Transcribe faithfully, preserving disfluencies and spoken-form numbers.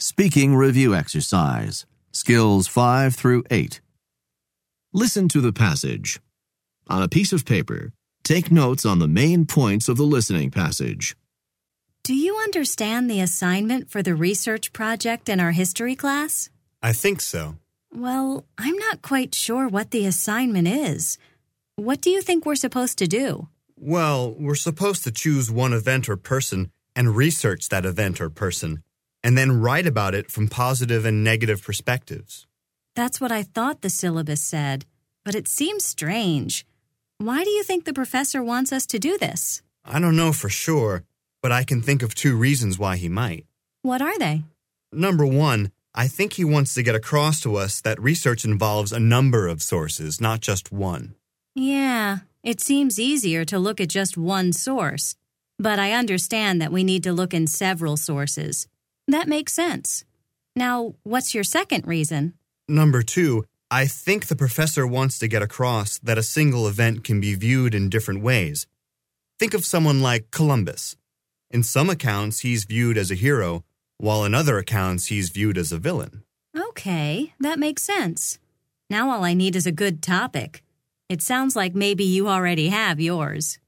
Speaking review exercise. Skills five through eight. Listen to the passage. On a piece of paper, take notes on the main points of the listening passage. Do you understand the assignment for the research project in our history class? I think so. Well, I'm not quite sure what the assignment is. What do you think we're supposed to do? Well, we're supposed to choose one event or person and research that event or person, and then write about it from positive and negative perspectives. That's what I thought the syllabus said, but it seems strange. Why do you think the professor wants us to do this? I don't know for sure, but I can think of two reasons why he might. What are they? Number one, I think he wants to get across to us that research involves a number of sources, not just one. Yeah, it seems easier to look at just one source, but I understand that we need to look in several sources. That makes sense. Now, what's your second reason? Number two, I think the professor wants to get across that a single event can be viewed in different ways. Think of someone like Columbus. In some accounts, he's viewed as a hero, while in other accounts, he's viewed as a villain. Okay, that makes sense. Now all I need is a good topic. It sounds like maybe you already have yours.